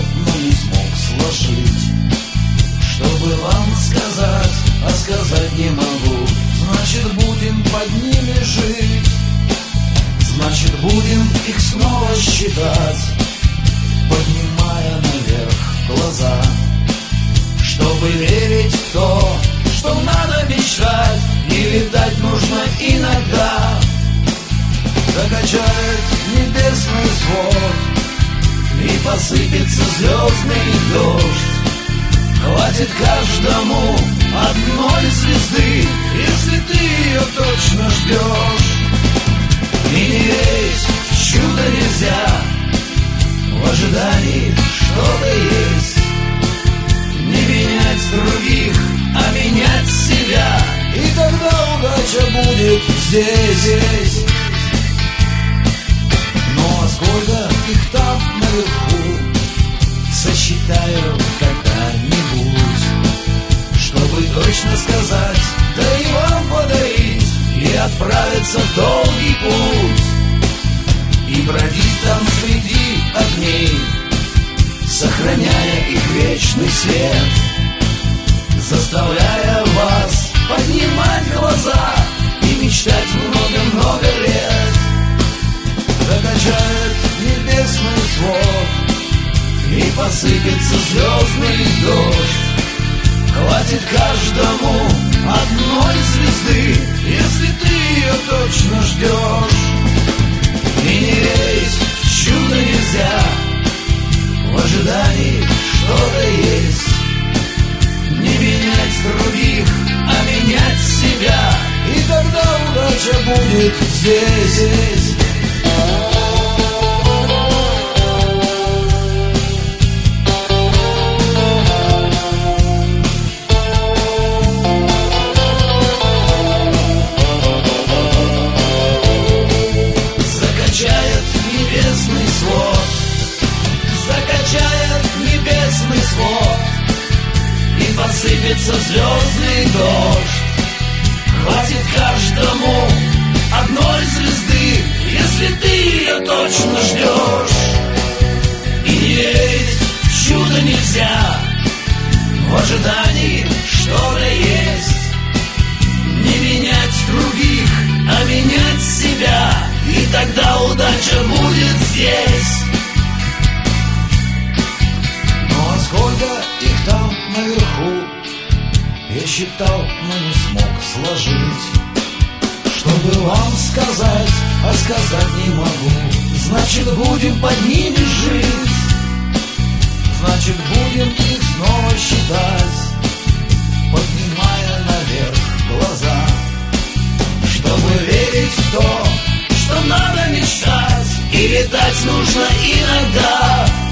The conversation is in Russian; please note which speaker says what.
Speaker 1: но не смог сложить. Чтобы вам сказать, а сказать не могу. Значит, будем под ними жить. Значит, будем их снова считать, поднимая наверх глаза. Чтобы верить в то, что надо мечтать, и летать нужно иногда. Закачает небесный свод, и посыпется звездный дождь. Хватит каждому одной звезды, если ты ее точно ждешь. И не верить в чудо нельзя, в ожидании что-то есть. Не менять других, а менять себя, и тогда удача будет здесь. Ну а сколько их там наверху, сосчитаю когда-нибудь, чтобы точно сказать, да и вам подарить, и отправиться в долгий путь. И бродить там среди огней, сохраняя их вечный свет, заставляя вас поднимать глаза и мечтать много-много лет. Закачает небесный свод, и посыпется звездный дождь. Хватит каждому одной звезды, если ты ее точно ждешь. И не верить в чудо нельзя, в ожидании что-то есть. Не менять других, а менять себя, и тогда удача будет здесь. Закачает небесный свод, закачает небесный свод, и посыпется звездный дождь. Хватит каждому одной звезды, если ты ее точно ждешь. И не верить в чудо нельзя, в ожидании что-то есть. Не менять других, а менять себя, и тогда удача будет здесь. Ну а сколько их там наверху, я считал, но не смог сложить. Чтобы вам сказать, а сказать не могу. Значит, будем под ними жить. Значит, будем их снова считать, поднимая наверх глаза. Чтобы верить в то, что надо мечтать, и летать нужно иногда.